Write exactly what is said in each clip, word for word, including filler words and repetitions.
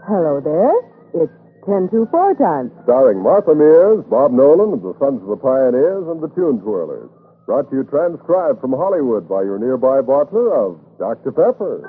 Hello there. It's ten to four time. Starring Martha Mears, Bob Nolan, and the Sons of the Pioneers and the Tune Twirlers. Brought to you transcribed from Hollywood by your nearby bottler of Doctor Pepper.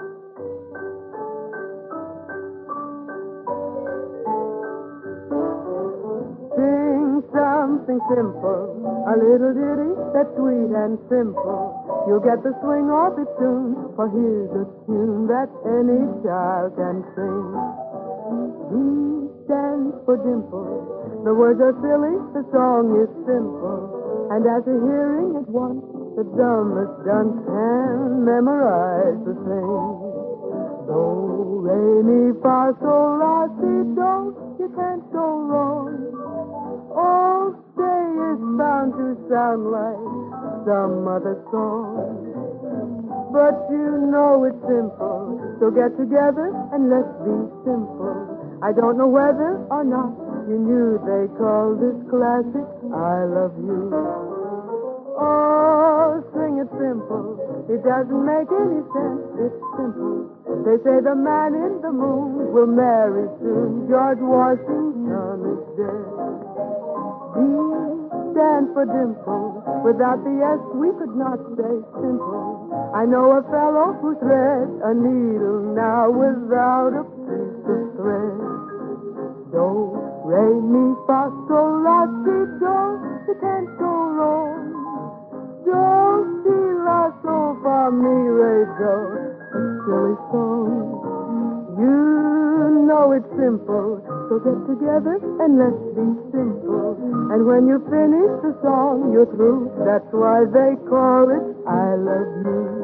Sing something simple, a little ditty that's sweet and simple. You'll get the swing off it soon, for here's a tune that any child can sing. D stands for dimple. The words are silly, the song is simple. And after hearing it once, the dumbest dunce can memorize the thing. Do, re, mi, fa, sol, la, si, do. You can't go wrong. All day is bound to sound like some other song. But you know it's simple, so get together and let's be simple. I don't know whether or not you knew they call this classic I Love You. Oh, sing it simple. It doesn't make any sense. It's simple. They say the man in the moon will marry soon. George Washington is dead. D stands for dimple. Without the S, we could not say simple. I know a fellow who threads a needle now without a piece of thread. Do, re, mi, fa, sol, la, si, do. You can't go wrong. Do, si, la, sol, fa, mi, re, do. A silly song. You know it's simple, so get together and let's be simple. And when you finish the song, you're through. That's why they call it I Love You.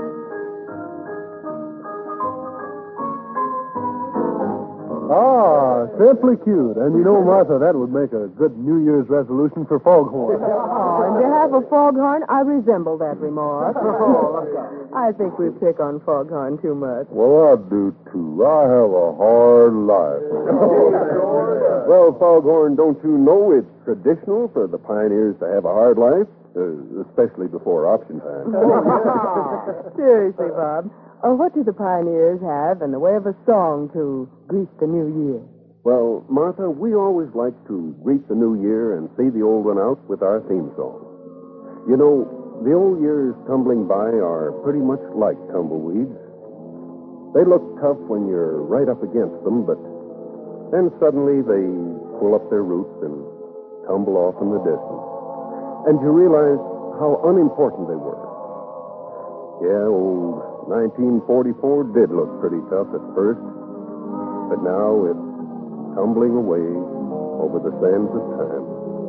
Ah, simply cute. And you know, Martha, that would make a good New Year's resolution for Foghorn. Oh, and to have a foghorn, I resemble that remark. I think we pick on Foghorn too much. Well, I do, too. I have a hard life. Well, Foghorn, don't you know it's traditional for the pioneers to have a hard life? Uh, especially before option time. Seriously, Bob. Oh, what do the pioneers have in the way of a song to greet the new year? Well, Martha, we always like to greet the new year and see the old one out with our theme song. You know, the old years tumbling by are pretty much like tumbleweeds. They look tough when you're right up against them, but then suddenly they pull up their roots and tumble off in the distance. And you realize how unimportant they were. Yeah, old nineteen forty-four did look pretty tough at first, but now it's tumbling away over the sands of time.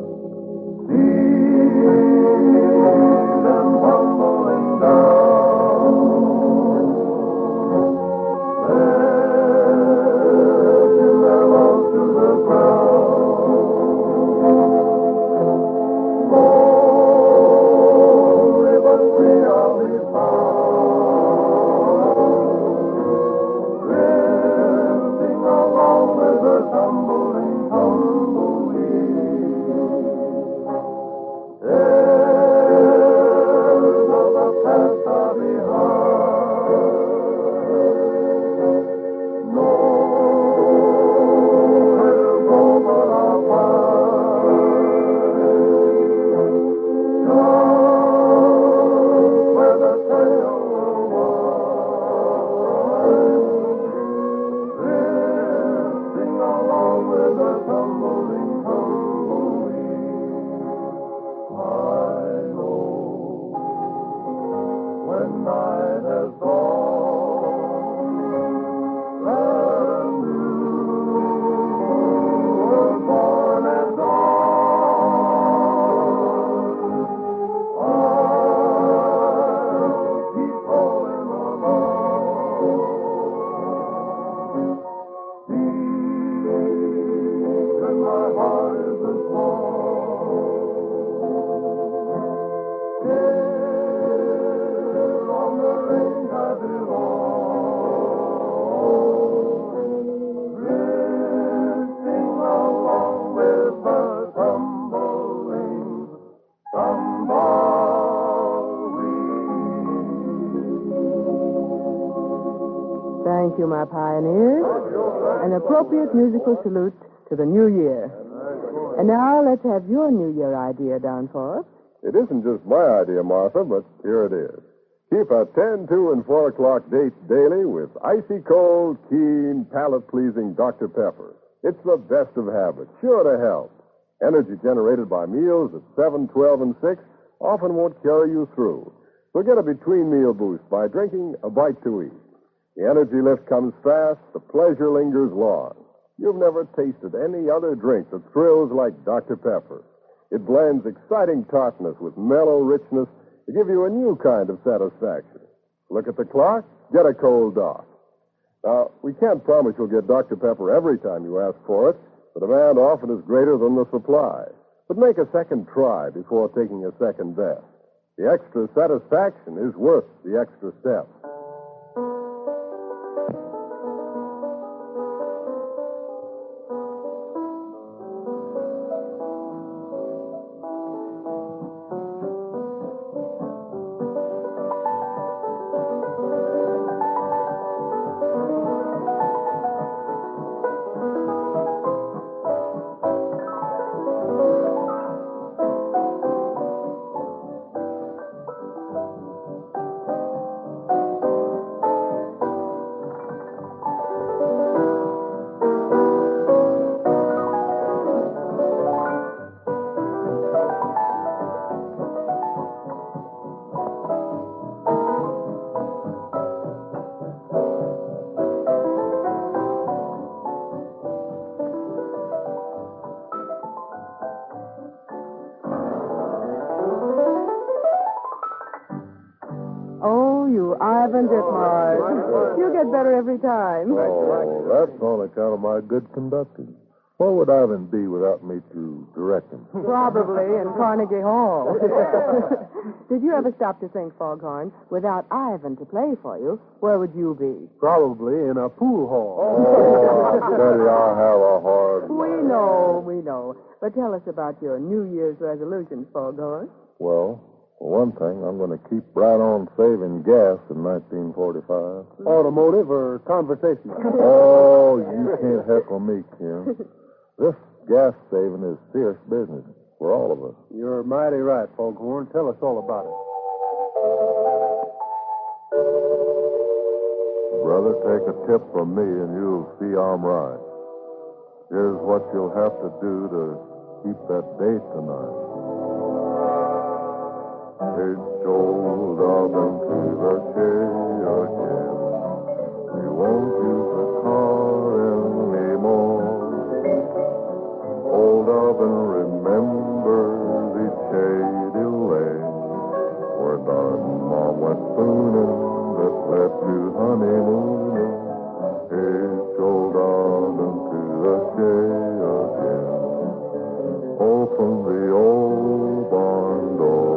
Seas and tumbling down, letting their love to the ground. Only but we are we found. you, my pioneers. An appropriate musical salute to the new year. And now let's have your New Year idea down for us. It isn't just my idea, Martha, but here it is. Keep a ten, two, and four o'clock date daily with icy cold, keen, palate-pleasing Doctor Pepper. It's the best of habits, sure to help. Energy generated by meals at seven, twelve, and six often won't carry you through. So get a between-meal boost by drinking a bite to eat. The energy lift comes fast, the pleasure lingers long. You've never tasted any other drink that thrills like Doctor Pepper. It blends exciting tartness with mellow richness to give you a new kind of satisfaction. Look at the clock, get a cold Doc. Now, we can't promise you'll get Doctor Pepper every time you ask for it. The demand often is greater than the supply. But make a second try before taking a second bet. The extra satisfaction is worth the extra step. Ivan Ditmars. You get better every time. Oh, that's on account of my good conducting. Where would Ivan be without me to direct him? Probably in Carnegie Hall. Did you ever stop to think, Foghorn, without Ivan to play for you, where would you be? Probably in a pool hall. Oh, Daddy, I have a hard life. We know, we know. But tell us about your New Year's resolutions, Foghorn. Well, for one thing, I'm going to keep right on saving gas in nineteen forty-five. Automotive or conversational? Oh, you can't heckle me, Kim. This gas saving is serious business for all of us. You're mighty right, Foghorn. Tell us all about it. Brother, take a tip from me and you'll see I'm right. Here's what you'll have to do to keep that date tonight. It's old up into the shade again. We won't use the car anymore. Hold up and remember the shady lane where Darden Mom went spooning that led to honeymooning. It's old up into the shade again. Open the old barn door.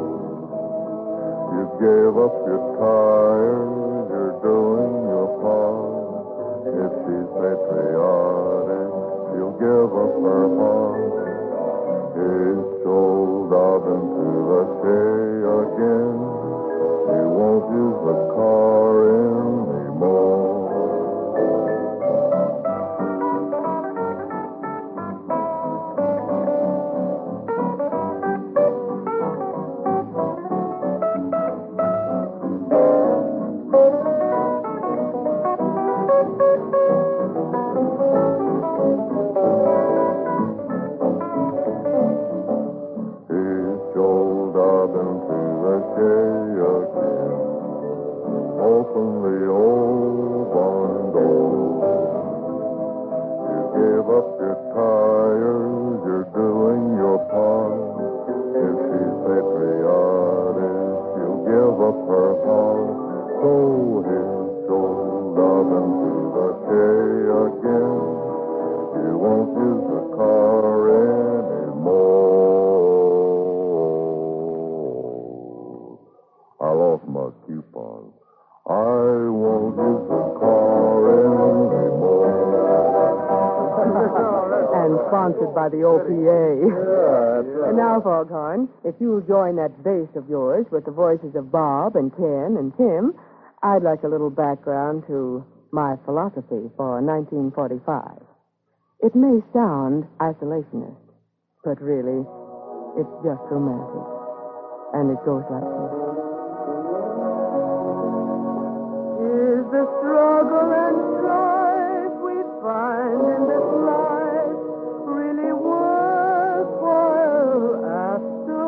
You gave up your tires, you're doing your part. If she's patriotic, she'll give up her heart. It's old out into the shade again. We won't use the car anymore. Sponsored by the O P A. Yeah, that's right. And now, Foghorn, if you'll join that bass of yours with the voices of Bob and Ken and Tim, I'd like a little background to my philosophy for nineteen forty-five. It may sound isolationist, but really, it's just romantic. And it goes like this. Is the struggle and strife we find in this life really worthwhile after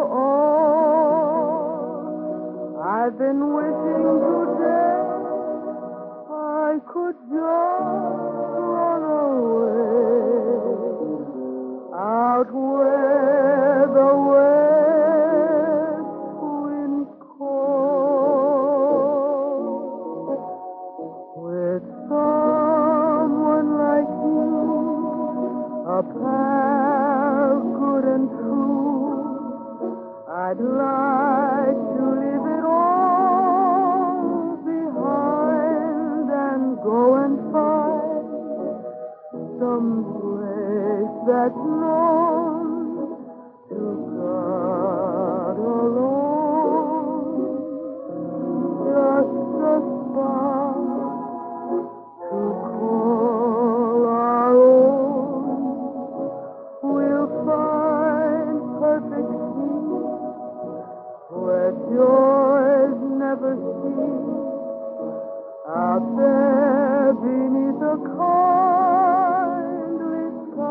all? I've been wishing today I could just run away out where the west wind calls. With someone like you, a pal good and true, I'd like to leave it all behind and go and find some place that's known to God alone. Just a spot to call our own. We'll find perfect peace where joys never cease. Out there beneath a kindly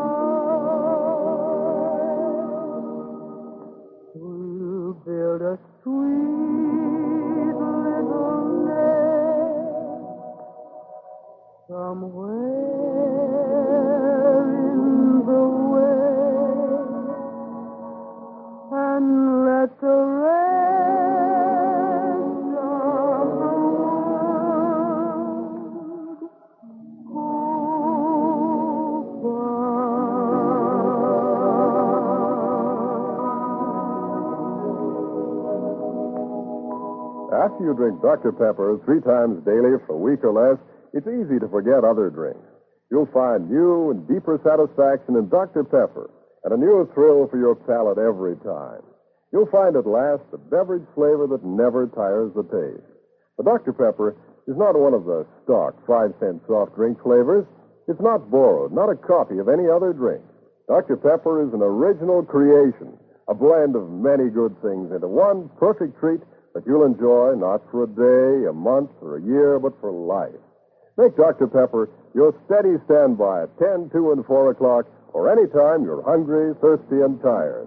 sky, we'll build a sweet little nest somewhere in the west and let the rest of the world go by. After you drink Doctor Pepper three times daily for a week or less, it's easy to forget other drinks. You'll find new and deeper satisfaction in Doctor Pepper and a new thrill for your palate every time. You'll find at last a beverage flavor that never tires the taste. The Doctor Pepper is not one of the stock five-cent soft drink flavors. It's not borrowed, not a copy of any other drink. Doctor Pepper is an original creation, a blend of many good things into one perfect treat that you'll enjoy not for a day, a month, or a year, but for life. Make Doctor Pepper your steady standby at ten, two, and four o'clock, or any time you're hungry, thirsty, and tired.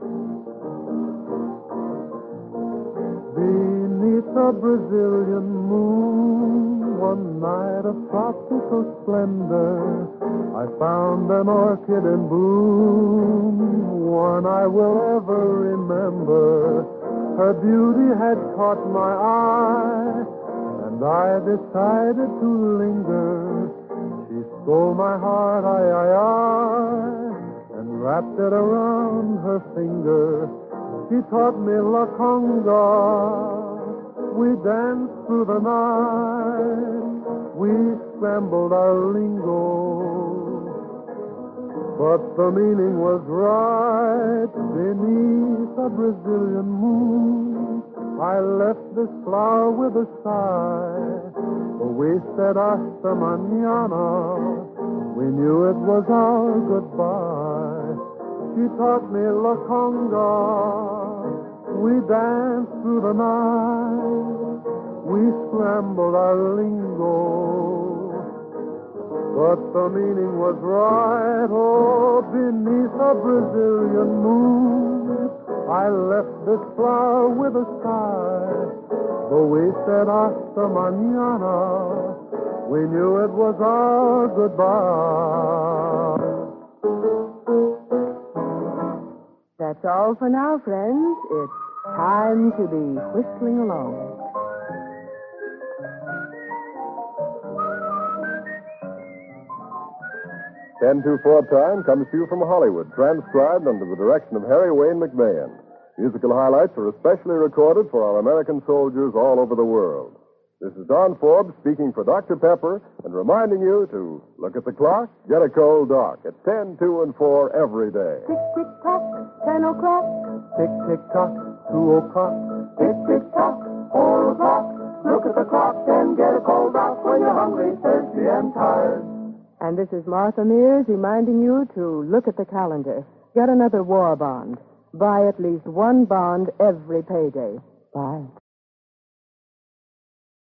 Beneath a Brazilian moon, one night of tropical splendor, I found an orchid in bloom, one I will ever remember. Her beauty had caught my eye, and I decided to linger. She stole my heart, I, I, I, and wrapped it around her finger. She taught me La Conga. We danced through the night. We scrambled our lingo. But the meaning was right. Beneath a Brazilian moon, I left this flower with a sigh. For we said hasta mañana. We knew it was our goodbye. She taught me La Conga. We danced through the night. We scrambled our lingo. But the meaning was right. Oh, beneath a Brazilian moon, I left this flower with a sigh. Though we said hasta mañana, we knew it was our goodbye. That's all for now, friends. It's time to be whistling along. ten two four Time comes to you from Hollywood, transcribed under the direction of Harry Wayne McMahon. Musical highlights are especially recorded for our American soldiers all over the world. This is Don Forbes speaking for Doctor Pepper and reminding you to look at the clock, get a cold Doc at ten, two, and four every day. Tick, tick, tock, ten o'clock. Tick, tick, tock, two o'clock. Tick, tick, tock, four o'clock. Look at the clock and get a cold Doc when you're hungry, thirsty, sleepy and tired. And this is Martha Mears reminding you to look at the calendar. Get another war bond. Buy at least one bond every payday. Bye.